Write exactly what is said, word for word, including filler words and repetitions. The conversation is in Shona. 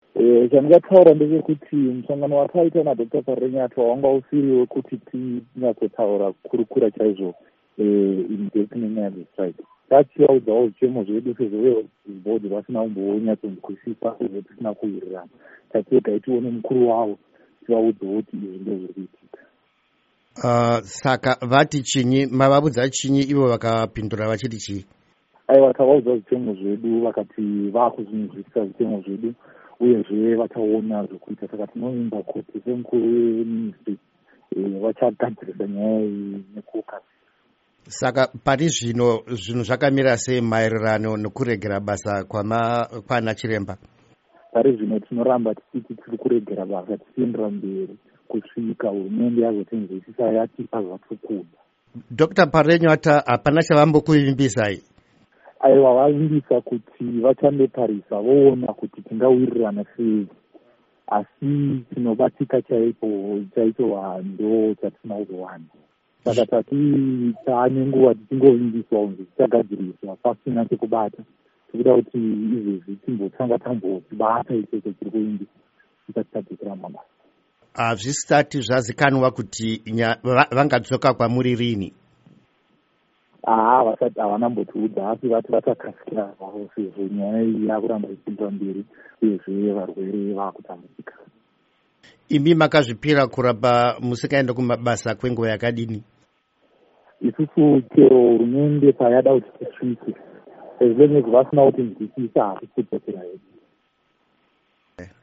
Chandingataura ndechekuti musangano wataita naDr Parenyatwa wanga usiri wekuti tinyatsotaura kurukura chaizvo in-depth nenyaya dzestrike. Tachivaudzawo zvichemo zvedu sezvevebhodhi vasina kumbonyatsonzwisisa uye tisina kuwirirana. Tachega tione mukuru wavo tivaudzewo kuti izvi ndezviri kuitika. Uh, saka vati chinyi, mavaudza chinyi ivo vakapindura vachiti chii? Aiwa, tavaudza zvichemo zvedu vakati vakuzvinzwisisa zvichemo zvedu uyezve vachaona zvekuita, saka tinoimba kuti semukuru weministry vachagadzirisa nyaya iyi nekukasi. Saka pari zvino zvinhu zvakamira sei maererano nekuregera basa kwama kwana Chiremba? Pari zvino tinoramba tichiti tiri kuregera basa tichiendera mberi kusvika hurumende yazotinzwisisa yatipa zvatikuda. Dr Parenyatwa hapana chavambokuvimbisai? Aiwa, vavimbisa kuti vachandotarisa voona kuti tingawirirana sei, asi chinobatika chaipo chaicho ndo chatisina kuzowana. Saka tati taane nguva tichingovimbiswa kunzi tichagadziriswa pasina chekubata, tikuda kuti izvezvi timbotanga tambozvibata ichocho chiri kuvimbiswa tisati tadzokera mabasa. Hazvisati zvazikanwa kuti vangadzoka kwamuri rini? Haa, vasati havanambotiudza, asi vati vachakasikira sezvo nyaya iyi yakuramba ichienda mberi uyezve varwere vakutambudzika. Imi makazvipira kuramba musikaenda kumabasa kwenguva yakadini? Isusu chero hurumende payada kuti tisvike, as long as vasina kuti nzwisisa hatisi kudzokera hedu.